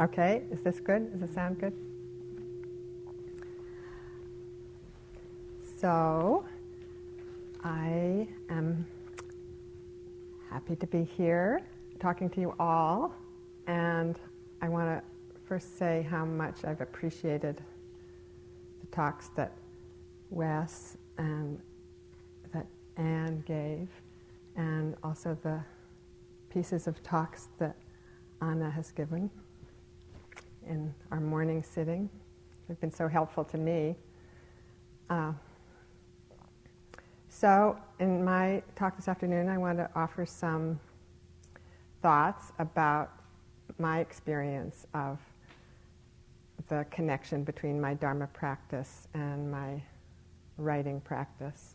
Okay, is this good? Does it sound good? So, I am happy to be here talking to you all, and I want to first say how much I've appreciated the talks that Wes and that Anne gave, and also the pieces of talks that Anna has given in our morning sitting. They've been so helpful to me. So in my talk this afternoon, I want to offer some thoughts about my experience of the connection between my Dharma practice and my writing practice.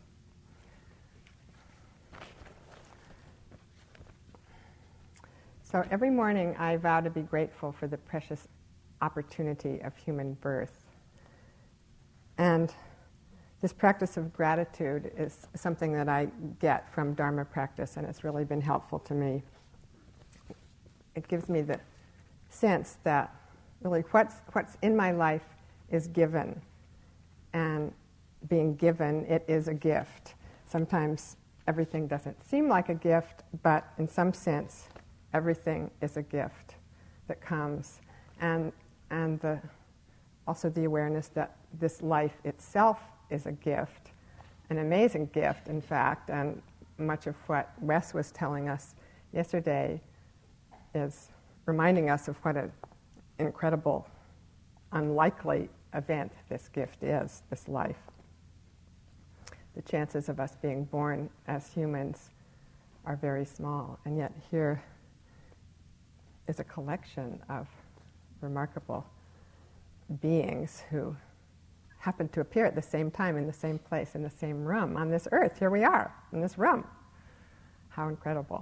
So every morning I vow to be grateful for the precious opportunity of human birth. And this practice of gratitude is something that I get from Dharma practice, and it's really been helpful to me. It gives me the sense that really what's in my life is given, and being given, it is a gift. Sometimes everything doesn't seem like a gift, but in some sense, everything is a gift that comes. And also the awareness that this life itself is a gift, an amazing gift, in fact, and much of what Wes was telling us yesterday is reminding us of what an incredible, unlikely event this gift is, this life. The chances of us being born as humans are very small, and yet here is a collection of remarkable beings who happen to appear at the same time, in the same place, in the same room, on this earth. Here we are, in this room. How incredible.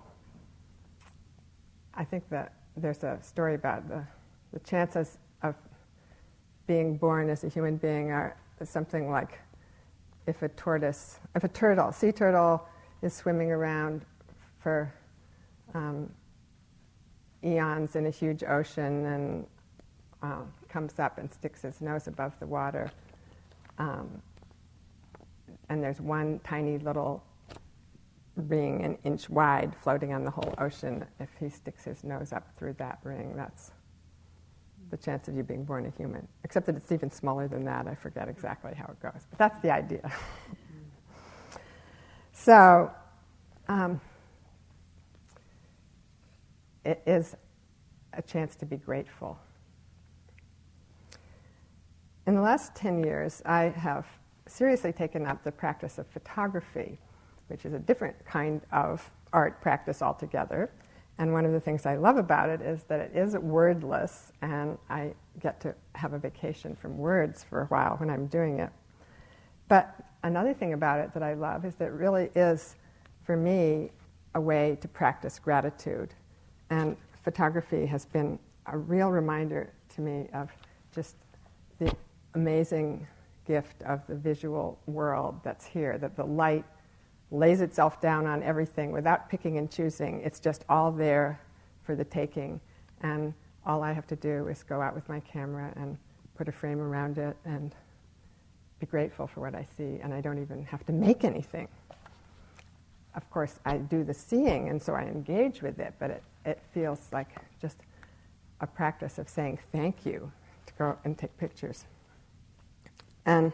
I think that there's a story about the chances of being born as a human being are something like if a sea turtle is swimming around for eons in a huge ocean and comes up and sticks his nose above the water, and there's one tiny little ring an inch wide floating on the whole ocean. If he sticks his nose up through that ring, that's the chance of you being born a human. Except that it's even smaller than that. I forget exactly how it goes. But that's the idea. So, it is a chance to be grateful. In the last 10 years, I have seriously taken up the practice of photography, which is a different kind of art practice altogether. And one of the things I love about it is that it is wordless, and I get to have a vacation from words for a while when I'm doing it. But another thing about it that I love is that it really is, for me, a way to practice gratitude. And photography has been a real reminder to me of just the amazing gift of the visual world that's here, that the light lays itself down on everything without picking and choosing. It's just all there for the taking. And all I have to do is go out with my camera and put a frame around it and be grateful for what I see. And I don't even have to make anything. Of course, I do the seeing, and so I engage with it, but it feels like just a practice of saying thank you to go and take pictures. And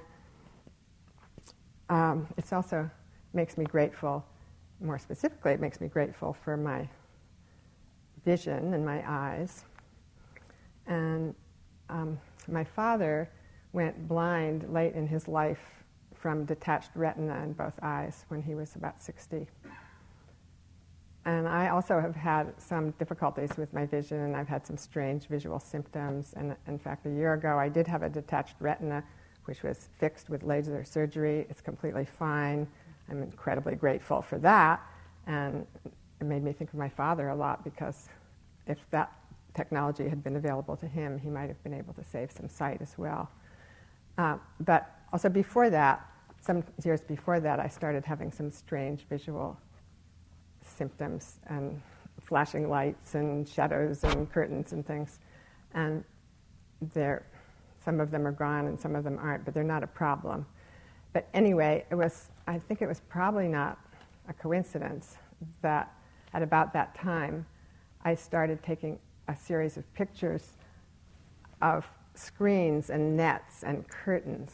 it also makes me grateful, more specifically, it makes me grateful for my vision and my eyes. And my father went blind late in his life from detached retina in both eyes when he was about 60. And I also have had some difficulties with my vision, and I've had some strange visual symptoms. And in fact, a year ago, I did have a detached retina, which was fixed with laser surgery. It's completely fine. I'm incredibly grateful for that. And it made me think of my father a lot, because if that technology had been available to him, he might have been able to save some sight as well. But also before that, some years before that, I started having some strange visual symptoms and flashing lights and shadows and curtains and things. And some of them are gone and some of them aren't, but they're not a problem. But anyway, I think it was probably not a coincidence that at about that time I started taking a series of pictures of screens and nets and curtains.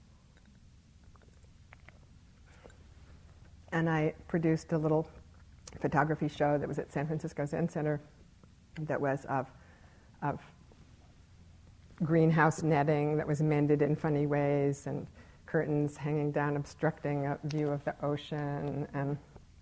And I produced a little photography show that was at San Francisco Zen Center that was of greenhouse netting that was mended in funny ways, and curtains hanging down obstructing a view of the ocean, and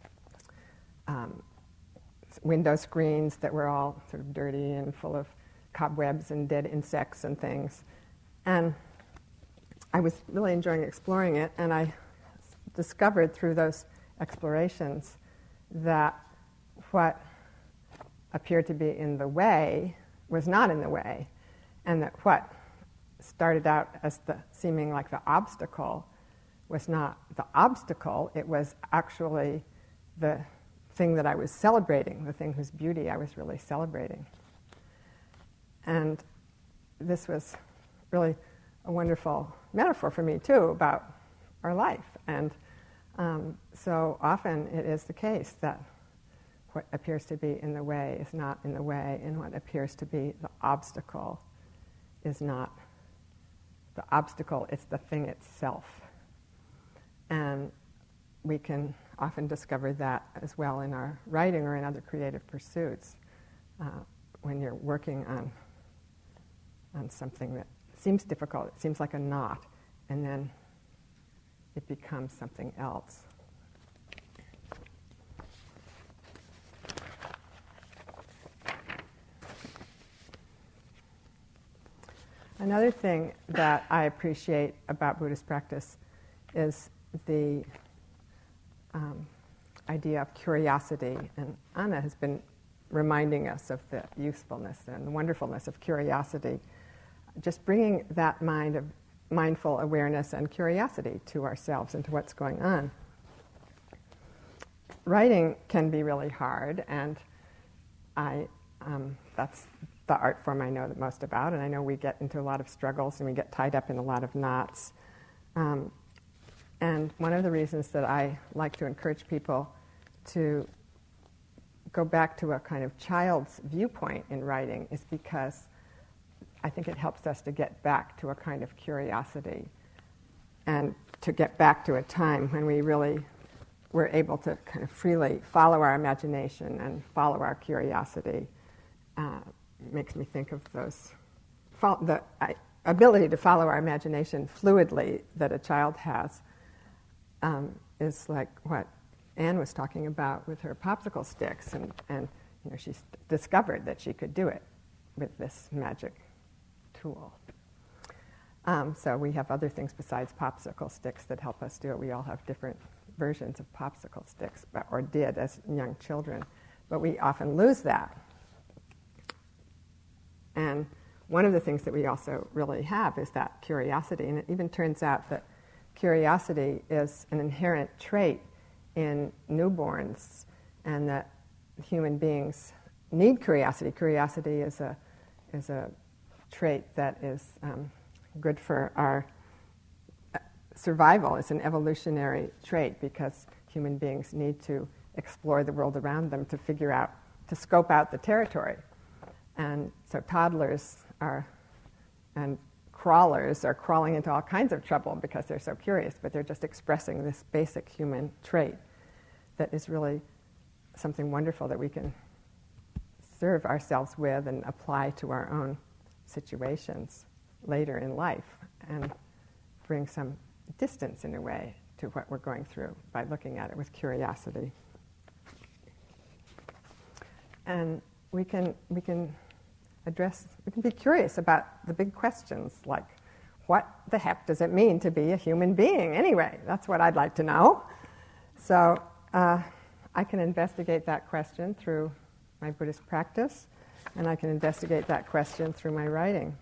window screens that were all sort of dirty and full of cobwebs and dead insects and things. And I was really enjoying exploring it, and I discovered through those explorations that what appeared to be in the way was not in the way, and that what started out as seeming like the obstacle was not the obstacle, it was actually the thing that I was celebrating, the thing whose beauty I was really celebrating. And this was really a wonderful metaphor for me, too, about our life. And so often it is the case that what appears to be in the way is not in the way, and what appears to be the obstacle is not the obstacle, it's the thing itself. And we can often discover that as well in our writing or in other creative pursuits when you're working on something that seems difficult, it seems like a knot, and then it becomes something else. Another thing that I appreciate about Buddhist practice is the idea of curiosity. And Anna has been reminding us of the usefulness and the wonderfulness of curiosity. Just bringing that mind of mindful awareness and curiosity to ourselves and to what's going on. Writing can be really hard, and that's the art form I know the most about, and I know we get into a lot of struggles and we get tied up in a lot of knots. And one of the reasons that I like to encourage people to go back to a kind of child's viewpoint in writing is because I think it helps us to get back to a kind of curiosity and to get back to a time when we really were able to kind of freely follow our imagination and follow our curiosity. Makes me think of the ability to follow our imagination fluidly that a child has is like what Anne was talking about with her popsicle sticks, and you know, she discovered that she could do it with this magic tool. So we have other things besides popsicle sticks that help us do it. We all have different versions of popsicle sticks, or did as young children, but we often lose that. And one of the things that we also really have is that curiosity, and it even turns out that curiosity is an inherent trait in newborns, and that human beings need curiosity. Curiosity is a trait that is good for our survival. It's an evolutionary trait because human beings need to explore the world around them to figure out, to scope out the territory. And so toddlers and crawlers are crawling into all kinds of trouble because they're so curious, but they're just expressing this basic human trait that is really something wonderful that we can serve ourselves with and apply to our own situations later in life and bring some distance in a way to what we're going through by looking at it with curiosity. And we can be curious about the big questions, like what the heck does it mean to be a human being anyway? That's what I'd like to know. So I can investigate that question through my Buddhist practice, and I can investigate that question through my writing.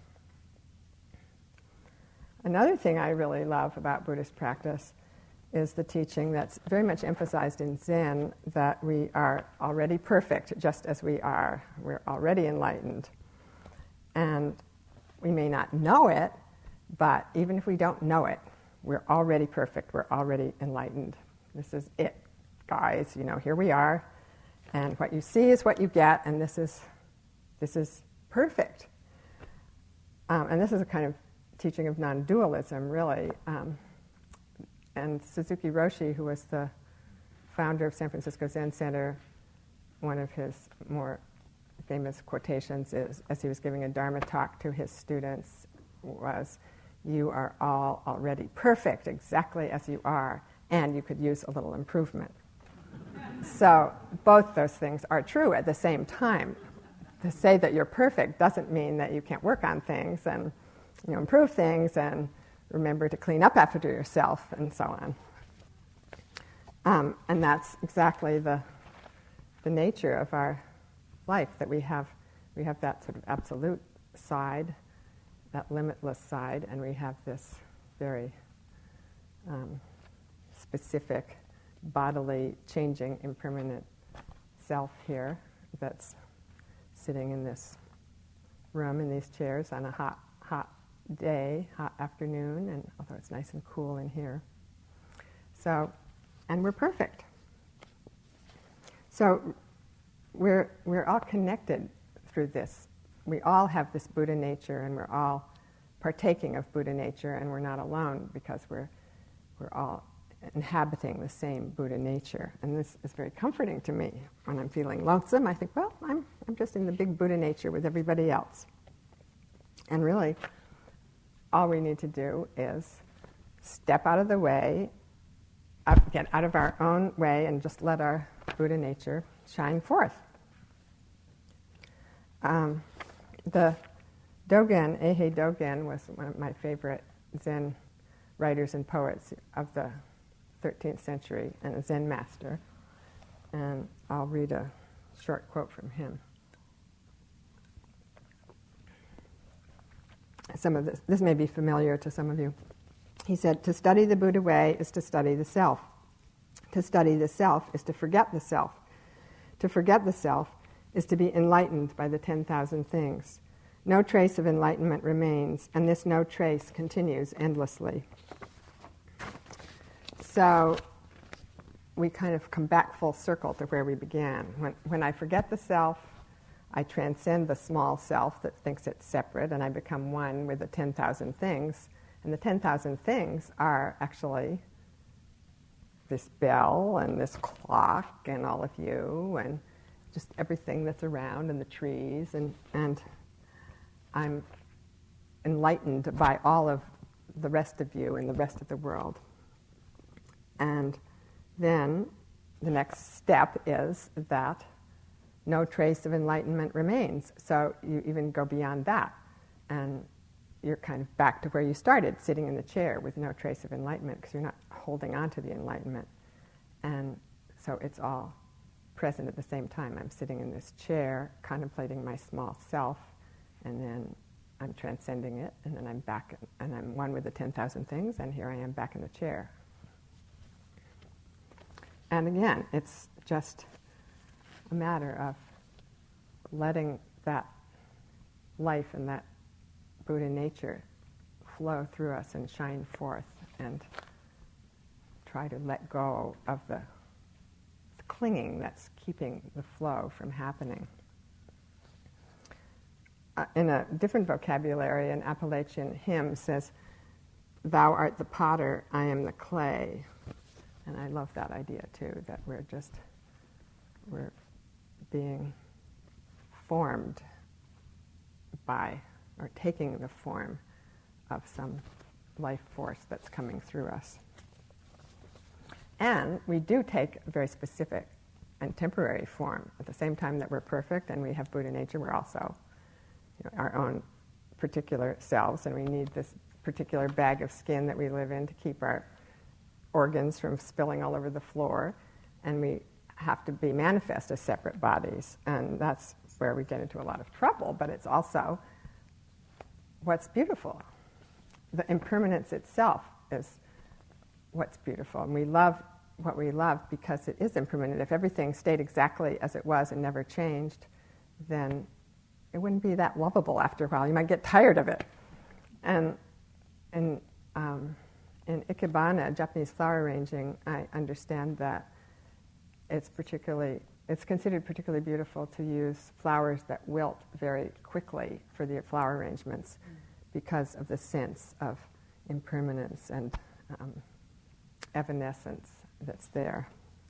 Another thing I really love about Buddhist practice is the teaching that's very much emphasized in Zen, that we are already perfect just as we are. We're already enlightened. And we may not know it, but even if we don't know it, we're already perfect. We're already enlightened. This is it, guys. Here we are. And what you see is what you get, and this is perfect. And this is a kind of teaching of non-dualism, really. And Suzuki Roshi, who was the founder of San Francisco Zen Center, one of his more famous quotations is, as he was giving a Dharma talk to his students, was, "You are all already perfect, exactly as you are, and you could use a little improvement." So both those things are true at the same time. To say that you're perfect doesn't mean that you can't work on things and improve things and remember to clean up after yourself and so on. And that's exactly the nature of our life, that we have that sort of absolute side, that limitless side, and we have this very specific, bodily, changing, impermanent self here that's sitting in this room in these chairs on a hot day, hot afternoon, and although it's nice and cool in here. So, and we're perfect. So we're all connected through this. We all have this Buddha nature, and we're all partaking of Buddha nature, and we're not alone because we're all inhabiting the same Buddha nature. And this is very comforting to me. When I'm feeling lonesome, I think, well, I'm just in the big Buddha nature with everybody else. And really, all we need to do is step out of the way, get out of our own way, and just let our Buddha nature shine forth. The Dogen, Eihei Dogen, was one of my favorite Zen writers and poets of the 13th century, and a Zen master. And I'll read a short quote from him. Some of this may be familiar to some of you. He said, "To study the Buddha way is to study the self. To study the self is to forget the self. To forget the self is to be enlightened by the 10,000 things. No trace of enlightenment remains, and this no trace continues endlessly." So we kind of come back full circle to where we began. When I forget the self, I transcend the small self that thinks it's separate, and I become one with the 10,000 things. And the 10,000 things are actually this bell and this clock and all of you and just everything that's around and the trees. And I'm enlightened by all of the rest of you and the rest of the world. And then the next step is that no trace of enlightenment remains. So you even go beyond that, and you're kind of back to where you started, sitting in the chair with no trace of enlightenment, because you're not holding on to the enlightenment. And so it's all present at the same time. I'm sitting in this chair, contemplating my small self, and then I'm transcending it, and then I'm back, and I'm one with the 10,000 things, and here I am back in the chair. And again, it's just a matter of letting that life and that Buddha nature flow through us and shine forth, and try to let go of the clinging that's keeping the flow from happening. In a different vocabulary, an Appalachian hymn says, "Thou art the potter, I am the clay." And I love that idea too, that we're being formed by, or taking the form of some life force that's coming through us. And we do take a very specific and temporary form. At the same time that we're perfect and we have Buddha nature, we're also our own particular selves, and we need this particular bag of skin that we live in to keep our organs from spilling all over the floor, and we have to be manifest as separate bodies, and that's where we get into a lot of trouble, but it's also what's beautiful. The impermanence itself is what's beautiful, and we love what we love because it is impermanent. If everything stayed exactly as it was and never changed, then it wouldn't be that lovable after a while. You might get tired of it. And in Ikebana, Japanese flower arranging, I understand that it's considered particularly beautiful to use flowers that wilt very quickly for the flower arrangements because of the sense of impermanence and evanescence that's there.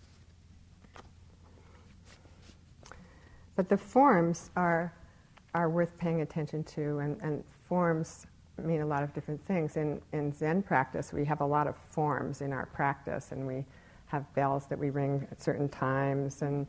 But the forms are worth paying attention to, and forms mean a lot of different things. In Zen practice, we have a lot of forms in our practice, and we have bells that we ring at certain times and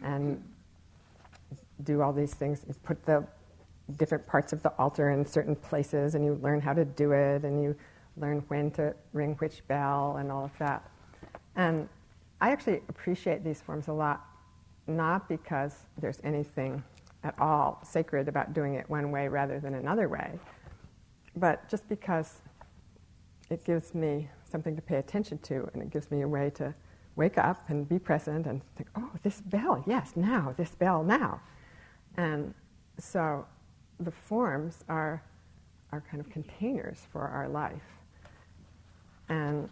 do all these things. You put the different parts of the altar in certain places, and you learn how to do it, and you learn when to ring which bell and all of that. And I actually appreciate these forms a lot, not because there's anything at all sacred about doing it one way rather than another way, but just because it gives me something to pay attention to, and it gives me a way to wake up and be present and think, oh, this bell, yes, now, this bell now. And so the forms are kind of containers for our life. And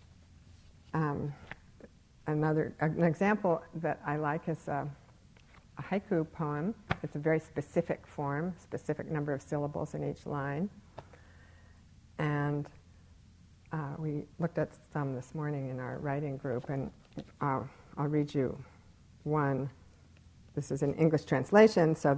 an example that I like is a haiku poem. It's a very specific form, specific number of syllables in each line. And we looked at some this morning in our writing group, and I'll read you one. This is an English translation, so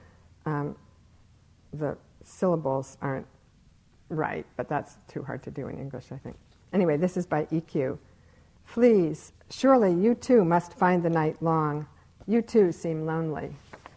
the syllables aren't right, but that's too hard to do in English, I think. Anyway, this is by EQ. Fleas, surely you too must find the night long. You too seem lonely.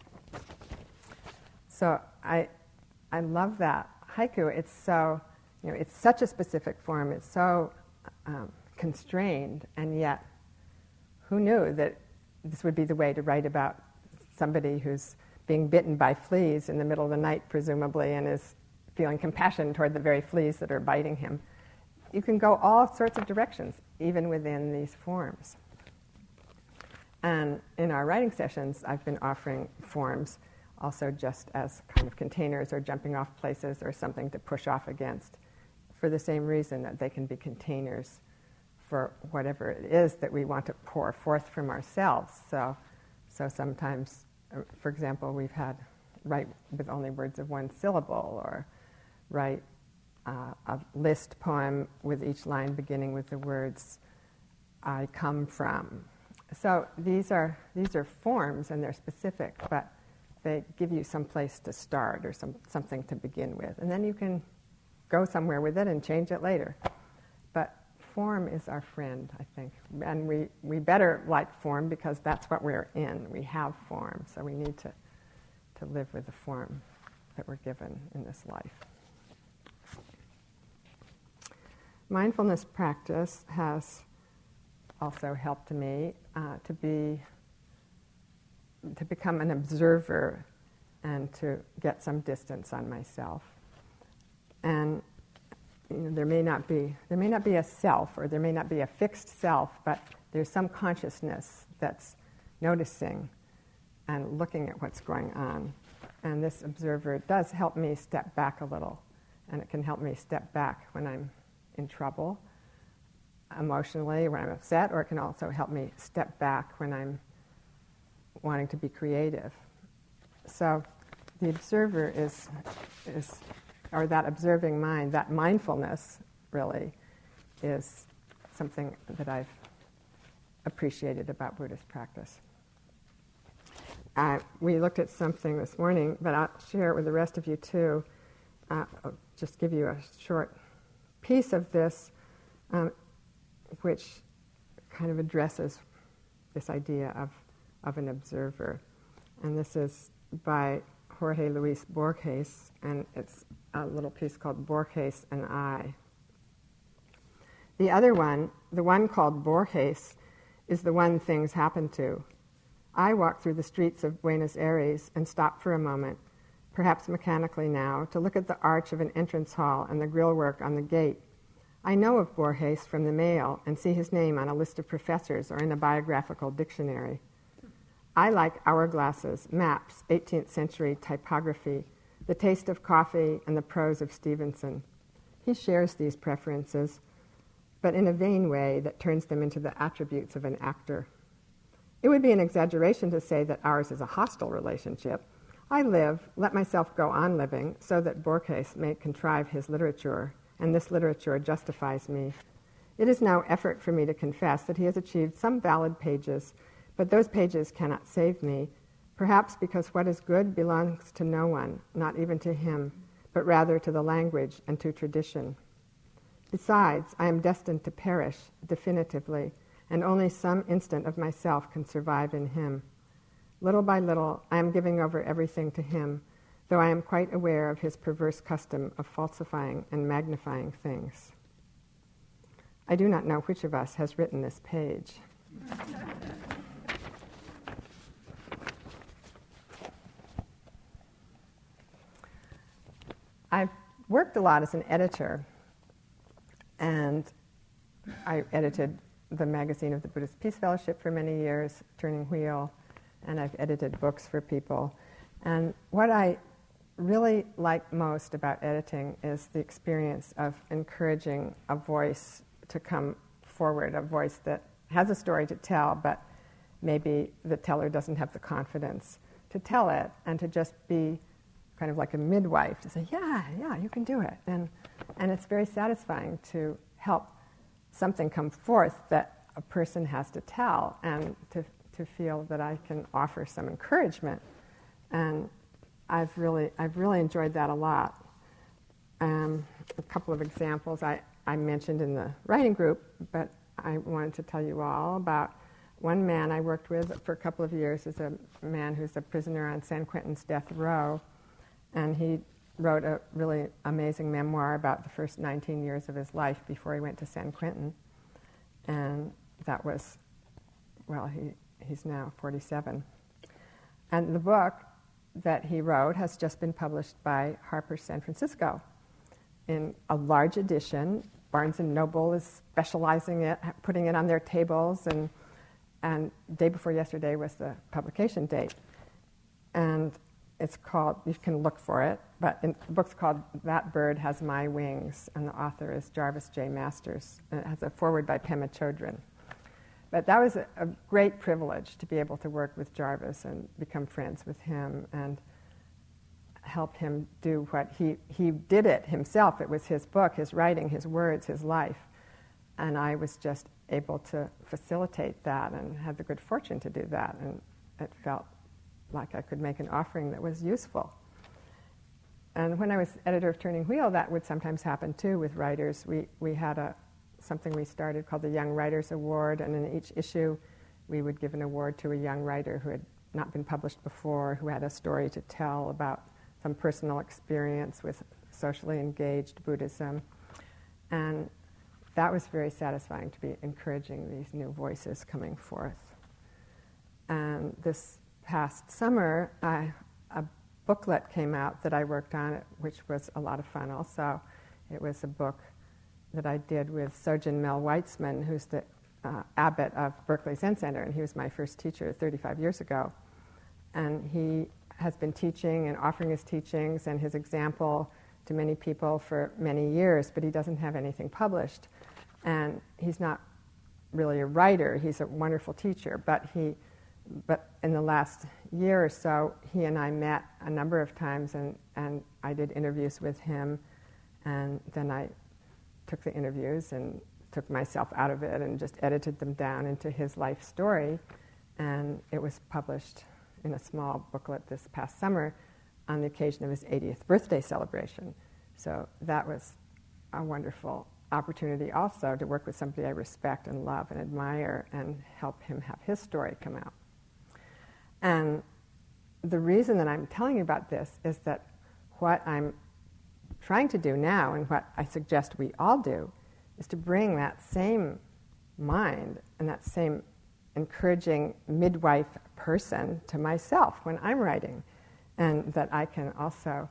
So I love that haiku. It's so, it's such a specific form. It's so constrained, and yet, who knew that this would be the way to write about somebody who's being bitten by fleas in the middle of the night, presumably, and is feeling compassion toward the very fleas that are biting him. You can go all sorts of directions, even within these forms. And in our writing sessions, I've been offering forms also just as kind of containers or jumping off places or something to push off against, for the same reason that they can be containers for whatever it is that we want to pour forth from ourselves. So sometimes, for example, we've had write with only words of one syllable, or write a list poem with each line beginning with the words "I come from." So these are forms, and they're specific, but they give you some place to start or something to begin with, and then you can go somewhere with it and change it later. But form is our friend, I think, and we better like form because that's what we're in. We have form, so we need to live with the form that we're given in this life. Mindfulness practice has also helped me to become an observer and to get some distance on myself. And there may not be a self, or there may not be a fixed self, but there's some consciousness that's noticing and looking at what's going on. And this observer does help me step back a little, and it can help me step back when I'm in trouble emotionally, when I'm upset, or it can also help me step back when I'm wanting to be creative. So the observer is or that observing mind, that mindfulness really is something that I've appreciated about Buddhist practice. We looked at something this morning, but I'll share it with the rest of you too. I'll just give you a short piece of this, which kind of addresses this idea of an observer. And this is by Jorge Luis Borges, and it's a little piece called Borges and I. The other one, the one called Borges, is the one things happen to. I walk through the streets of Buenos Aires and stop for a moment, perhaps mechanically now, to look at the arch of an entrance hall and the grillwork on the gate. I know of Borges from the mail and see his name on a list of professors or in a biographical dictionary. I like hourglasses, maps, 18th century typography, the taste of coffee, and the prose of Stevenson. He shares these preferences, but in a vain way that turns them into the attributes of an actor. It would be an exaggeration to say that ours is a hostile relationship. I live, let myself go on living, so that Borges may contrive his literature, and this literature justifies me. It is no effort for me to confess that he has achieved some valid pages, but those pages cannot save me, perhaps because what is good belongs to no one, not even to him, but rather to the language and to tradition. Besides, I am destined to perish definitively, and only some instant of myself can survive in him. Little by little, I am giving over everything to him, though I am quite aware of his perverse custom of falsifying and magnifying things. I do not know which of us has written this page. I've worked a lot as an editor, and I edited the magazine of the Buddhist Peace Fellowship for many years, Turning Wheel, and I've edited books for people. And what I really like most about editing is the experience of encouraging a voice to come forward, a voice that has a story to tell, but maybe the teller doesn't have the confidence to tell it, and to just be kind of like a midwife to say, yeah, you can do it. And it's very satisfying to help something come forth that a person has to tell, and to feel that I can offer some encouragement. And I've really enjoyed that a lot. A couple of examples I mentioned in the writing group, but I wanted to tell you all about one man I worked with for a couple of years is a man who's a prisoner on San Quentin's death row, and he wrote a really amazing memoir about the first 19 years of his life before he went to San Quentin. And that was, well, he's now 47. And the book that he wrote has just been published by Harper's San Francisco in a large edition. Barnes & Noble is specializing it, putting it on their tables, and day before yesterday was the publication date. And it's called, you can look for it, but the book's called That Bird Has My Wings, and the author is Jarvis J. Masters, and it has a foreword by Pema Chodron. But that was a great privilege to be able to work with Jarvis and become friends with him and help him do what he did it himself. It was his book, his writing, his words, his life. And I was just able to facilitate that and had the good fortune to do that. And it felt like I could make an offering that was useful. And when I was editor of Turning Wheel, that would sometimes happen too with writers. We had something we started called the Young Writers Award, and in each issue we would give an award to a young writer who had not been published before, who had a story to tell about some personal experience with socially engaged Buddhism. And that was very satisfying to be encouraging these new voices coming forth. And this past summer, a booklet came out that I worked on, which was a lot of fun also. It was a book that I did with Sojin Mel Weitzman, who's the abbot of Berkeley Zen Center, and he was my first teacher 35 years ago. And he has been teaching and offering his teachings and his example to many people for many years, but he doesn't have anything published. And he's not really a writer, he's a wonderful teacher, but in the last year or so, he and I met a number of times, and I did interviews with him, and then I took the interviews and took myself out of it and just edited them down into his life story, and it was published in a small booklet this past summer on the occasion of his 80th birthday celebration. So that was a wonderful opportunity also to work with somebody I respect and love and admire and help him have his story come out. And the reason that I'm telling you about this is that what I'm trying to do now, and what I suggest we all do, is to bring that same mind and that same encouraging midwife person to myself when I'm writing, and that I can also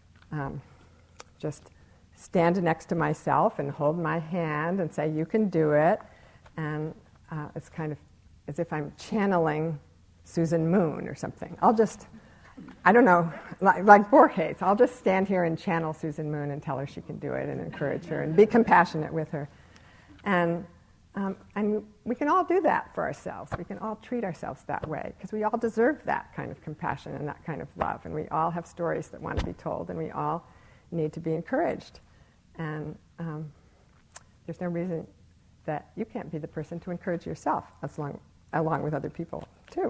just stand next to myself and hold my hand and say, you can do it. And it's kind of as if I'm channeling Susan Moon or something. I don't know, like Borges, I'll just stand here and channel Susan Moon and tell her she can do it and encourage her and be compassionate with her. And we can all do that for ourselves. We can all treat ourselves that way because we all deserve that kind of compassion and that kind of love. And we all have stories that want to be told, and we all need to be encouraged. And there's no reason that you can't be the person to encourage yourself along with other people, too.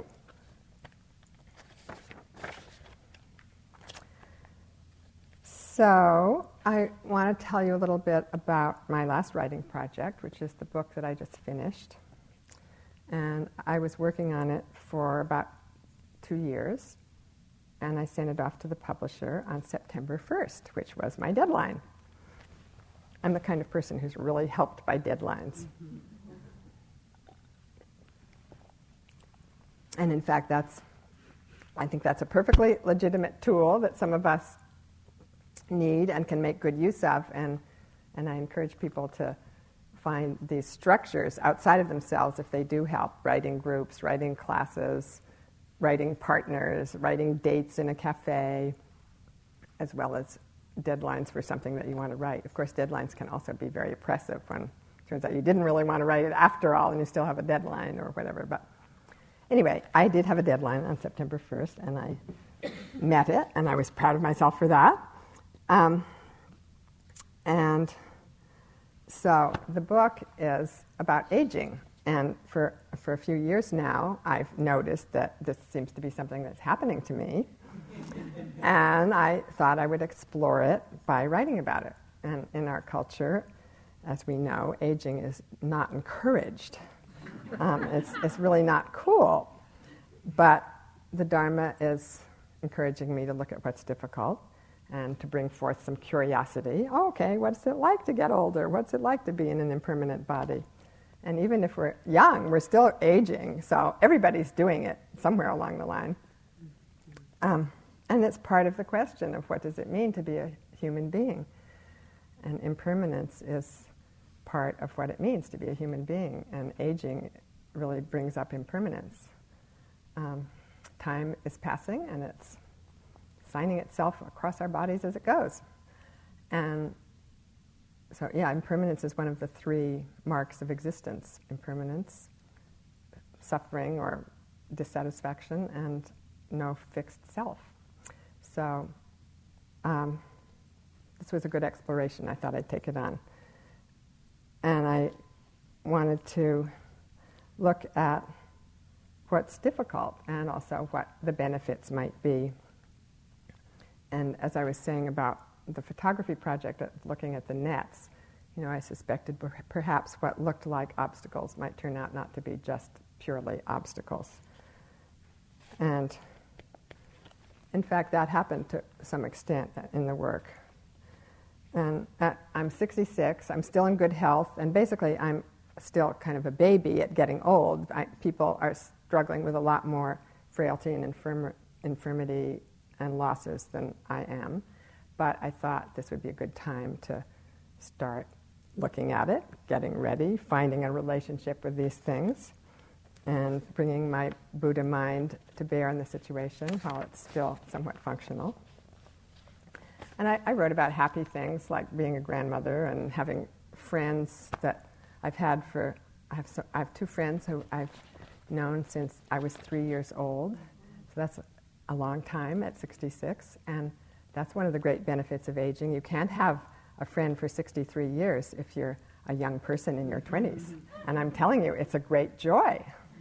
So I want to tell you a little bit about my last writing project, which is the book that I just finished. And I was working on it for about 2 years, and I sent it off to the publisher on September 1st, which was my deadline. I'm the kind of person who's really helped by deadlines. Mm-hmm. And in fact, I think that's a perfectly legitimate tool that some of us need and can make good use of, and I encourage people to find these structures outside of themselves if they do help. Writing groups, writing classes, writing partners, writing dates in a cafe, as well as deadlines for something that you want to write. Of course, deadlines can also be very oppressive when it turns out you didn't really want to write it after all and you still have a deadline or whatever. But anyway, I did have a deadline on September 1st, and I met it, and I was proud of myself for that. And so the book is about aging, and for a few years now, I've noticed that this seems to be something that's happening to me, and I thought I would explore it by writing about it. And in our culture, as we know, aging is not encouraged. It's really not cool, but the Dharma is encouraging me to look at what's difficult and to bring forth some curiosity. Oh, okay, what's it like to get older? What's it like to be in an impermanent body? And even if we're young, we're still aging, so everybody's doing it somewhere along the line. And it's part of the question of what does it mean to be a human being? And impermanence is part of what it means to be a human being, and aging really brings up impermanence. Time is passing, and it's signing itself across our bodies as it goes. And so, impermanence is one of the 3 marks of existence. Impermanence, suffering or dissatisfaction, and no fixed self. So this was a good exploration. I thought I'd take it on. And I wanted to look at what's difficult and also what the benefits might be. And as I was saying about the photography project, looking at the nets, I suspected perhaps what looked like obstacles might turn out not to be just purely obstacles. And in fact, that happened to some extent in the work. And I'm 66, I'm still in good health, and basically I'm still kind of a baby at getting old. People are struggling with a lot more frailty and infirmity and losses than I am. But I thought this would be a good time to start looking at it, getting ready, finding a relationship with these things, and bringing my Buddha mind to bear on the situation while it's still somewhat functional. And I wrote about happy things like being a grandmother and having friends that I've had I have 2 friends who I've known since I was 3 years old. So that's a long time at 66, and that's one of the great benefits of aging. You can't have a friend for 63 years if you're a young person in your 20s. And I'm telling you, it's a great joy.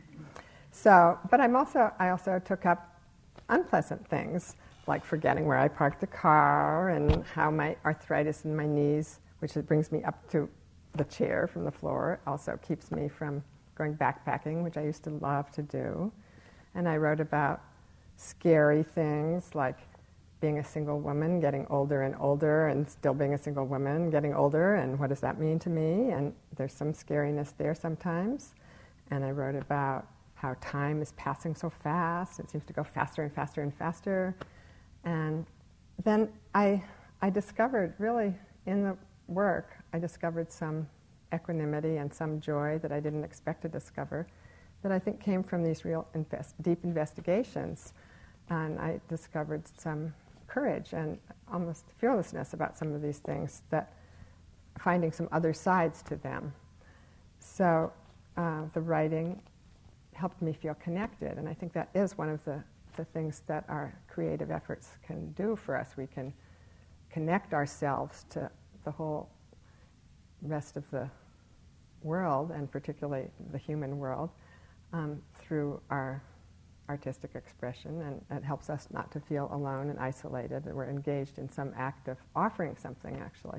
So, but I also took up unpleasant things, like forgetting where I parked the car and how my arthritis in my knees, which brings me up to the chair from the floor, also keeps me from going backpacking, which I used to love to do. And I wrote about scary things like being a single woman, getting older and older, and still being a single woman, getting older, and what does that mean to me? And there's some scariness there sometimes. And I wrote about how time is passing so fast. It seems to go faster and faster and faster. And then I discovered, really, in the work, I discovered some equanimity and some joy that I didn't expect to discover, that I think came from these real deep investigations. And I discovered some courage and almost fearlessness about some of these things, that finding some other sides to them. So the writing helped me feel connected, and I think that is one of the things that our creative efforts can do for us. We can connect ourselves to the whole rest of the world, and particularly the human world, through our artistic expression, and it helps us not to feel alone and isolated, that we're engaged in some act of offering something, actually.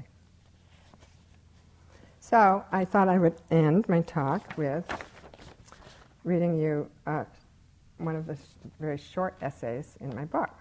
So I thought I would end my talk with reading you one of the very short essays in my book.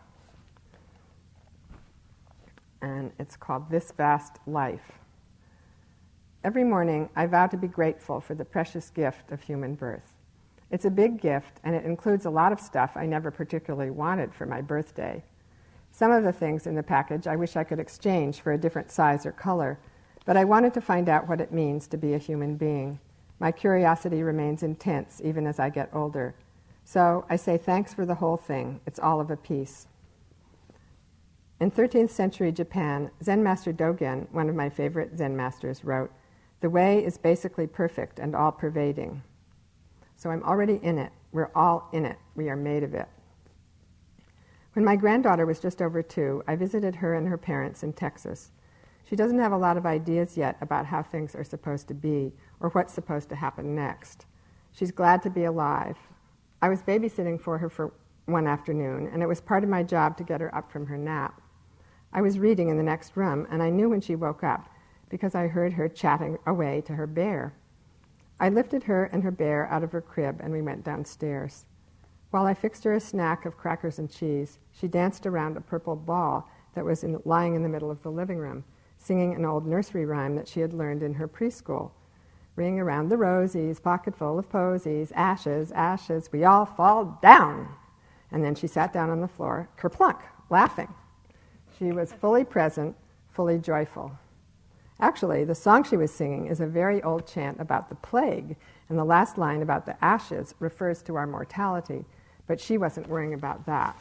And it's called This Vast Life. Every morning, I vow to be grateful for the precious gift of human birth. It's a big gift, and it includes a lot of stuff I never particularly wanted for my birthday. Some of the things in the package I wish I could exchange for a different size or color, but I wanted to find out what it means to be a human being. My curiosity remains intense even as I get older. So I say thanks for the whole thing. It's all of a piece. In 13th century Japan, Zen Master Dogen, one of my favorite Zen masters, wrote, "The way is basically perfect and all-pervading." So I'm already in it. We're all in it. We are made of it. When my granddaughter was just over 2, I visited her and her parents in Texas. She doesn't have a lot of ideas yet about how things are supposed to be or what's supposed to happen next. She's glad to be alive. I was babysitting for her for one afternoon, and it was part of my job to get her up from her nap. I was reading in the next room, and I knew when she woke up because I heard her chatting away to her bear. I lifted her and her bear out of her crib, and we went downstairs. While I fixed her a snack of crackers and cheese, she danced around a purple ball that was lying in the middle of the living room, singing an old nursery rhyme that she had learned in her preschool. Ring around the rosies, pocket full of posies, ashes, ashes, we all fall down. And then she sat down on the floor, kerplunk, laughing. She was fully present, fully joyful. Actually, the song she was singing is a very old chant about the plague, and the last line about the ashes refers to our mortality, but she wasn't worrying about that.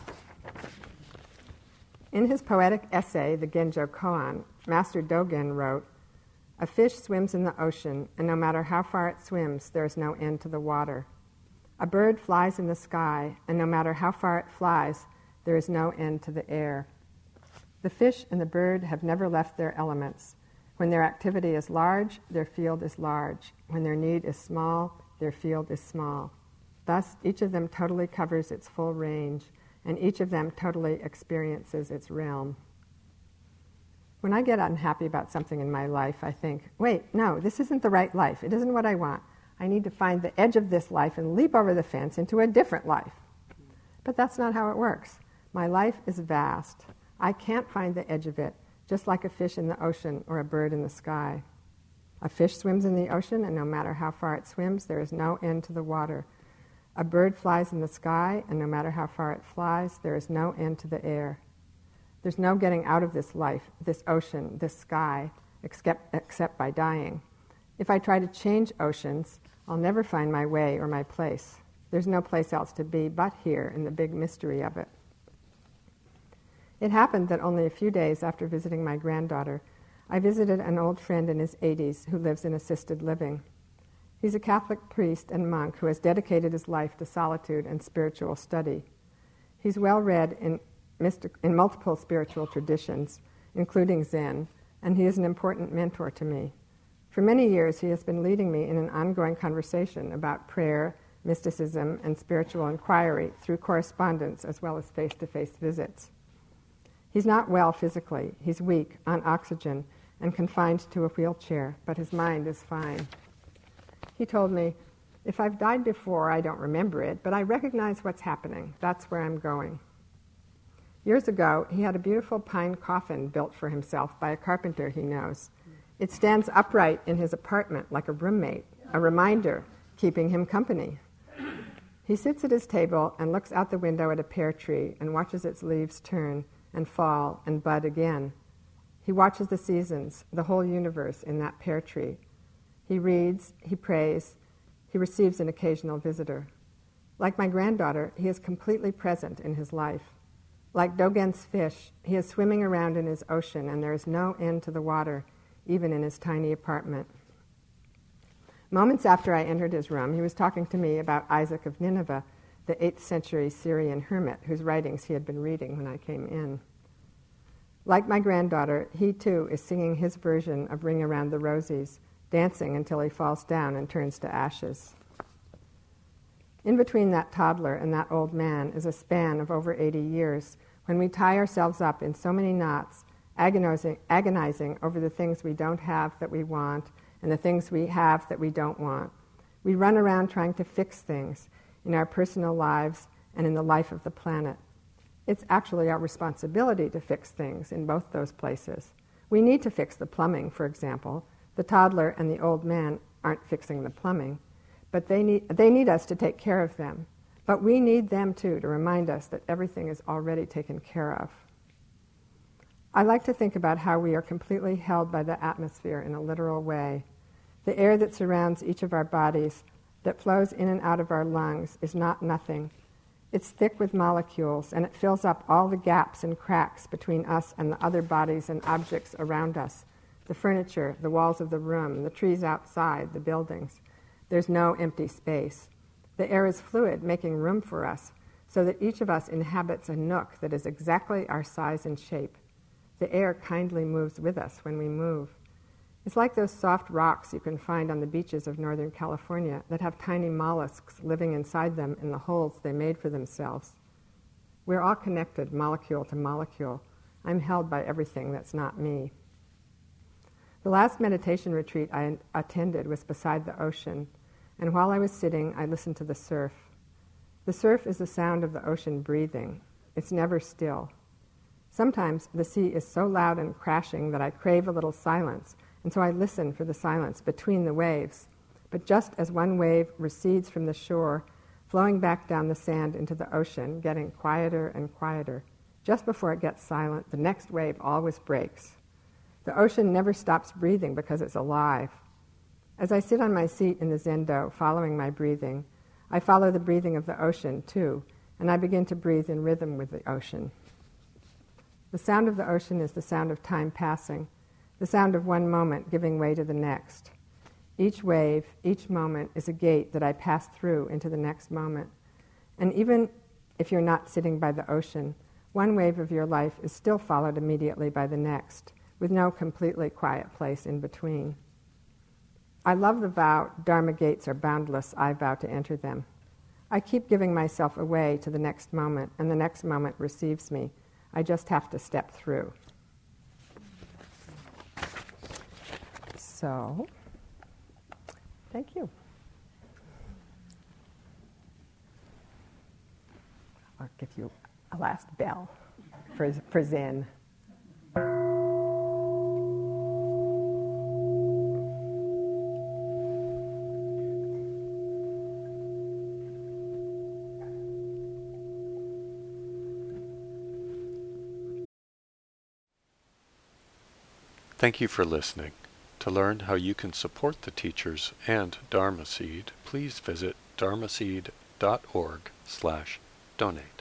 In his poetic essay, the Genjo Koan, Master Dogen wrote, "A fish swims in the ocean, and no matter how far it swims, there is no end to the water. A bird flies in the sky, and no matter how far it flies, there is no end to the air. The fish and the bird have never left their elements. When their activity is large, their field is large. When their need is small, their field is small. Thus, each of them totally covers its full range, and each of them totally experiences its realm." When I get unhappy about something in my life, I think, wait, no, this isn't the right life. It isn't what I want. I need to find the edge of this life and leap over the fence into a different life. But that's not how it works. My life is vast. I can't find the edge of it, just like a fish in the ocean or a bird in the sky. A fish swims in the ocean, and no matter how far it swims, there is no end to the water. A bird flies in the sky, and no matter how far it flies, there is no end to the air. There's no getting out of this life, this ocean, this sky, except by dying. If I try to change oceans, I'll never find my way or my place. There's no place else to be but here in the big mystery of it. It happened that only a few days after visiting my granddaughter, I visited an old friend in his 80s who lives in assisted living. He's a Catholic priest and monk who has dedicated his life to solitude and spiritual study. He's well read in multiple spiritual traditions, including Zen, and he is an important mentor to me. For many years, he has been leading me in an ongoing conversation about prayer, mysticism, and spiritual inquiry through correspondence as well as face-to-face visits. He's not well physically. He's weak, on oxygen, and confined to a wheelchair, but his mind is fine. He told me, "If I've died before, I don't remember it, but I recognize what's happening. That's where I'm going." Years ago, he had a beautiful pine coffin built for himself by a carpenter he knows. It stands upright in his apartment like a roommate, a reminder, keeping him company. He sits at his table and looks out the window at a pear tree and watches its leaves turn and fall and bud again. He watches the seasons, the whole universe in that pear tree. He reads, he prays, he receives an occasional visitor. Like my granddaughter, he is completely present in his life. Like Dogen's fish, he is swimming around in his ocean, and there is no end to the water, even in his tiny apartment. Moments after I entered his room, he was talking to me about Isaac of Nineveh, the 8th century Syrian hermit whose writings he had been reading when I came in. Like my granddaughter, he too is singing his version of Ring Around the Rosies, dancing until he falls down and turns to ashes. In between that toddler and that old man is a span of over 80 years when we tie ourselves up in so many knots, agonizing over the things we don't have that we want and the things we have that we don't want. We run around trying to fix things in our personal lives and in the life of the planet. It's actually our responsibility to fix things in both those places. We need to fix the plumbing, for example. The toddler and the old man aren't fixing the plumbing, but they need us to take care of them. But we need them too to remind us that everything is already taken care of. I like to think about how we are completely held by the atmosphere in a literal way. The air that surrounds each of our bodies, that flows in and out of our lungs, is not nothing. It's thick with molecules, and it fills up all the gaps and cracks between us and the other bodies and objects around us. The furniture, the walls of the room, the trees outside, the buildings. There's no empty space. The air is fluid, making room for us, so that each of us inhabits a nook that is exactly our size and shape. The air kindly moves with us when we move. It's like those soft rocks you can find on the beaches of Northern California that have tiny mollusks living inside them in the holes they made for themselves. We're all connected, molecule to molecule. I'm held by everything that's not me. The last meditation retreat I attended was beside the ocean, and while I was sitting, I listened to the surf. The surf is the sound of the ocean breathing. It's never still. Sometimes the sea is so loud and crashing that I crave a little silence, and so I listen for the silence between the waves. But just as one wave recedes from the shore, flowing back down the sand into the ocean, getting quieter and quieter, just before it gets silent, the next wave always breaks. The ocean never stops breathing because it's alive. As I sit on my seat in the zendo, following my breathing, I follow the breathing of the ocean too, and I begin to breathe in rhythm with the ocean. The sound of the ocean is the sound of time passing, the sound of one moment giving way to the next. Each wave, each moment is a gate that I pass through into the next moment. And even if you're not sitting by the ocean, one wave of your life is still followed immediately by the next, with no completely quiet place in between. I love the vow, Dharma gates are boundless, I vow to enter them. I keep giving myself away to the next moment, and the next moment receives me. I just have to step through. So, thank you. I'll give you a last bell for Zen. Thank you for listening. To learn how you can support the teachers and Dharma Seed, please visit dharmaseed.org/donate.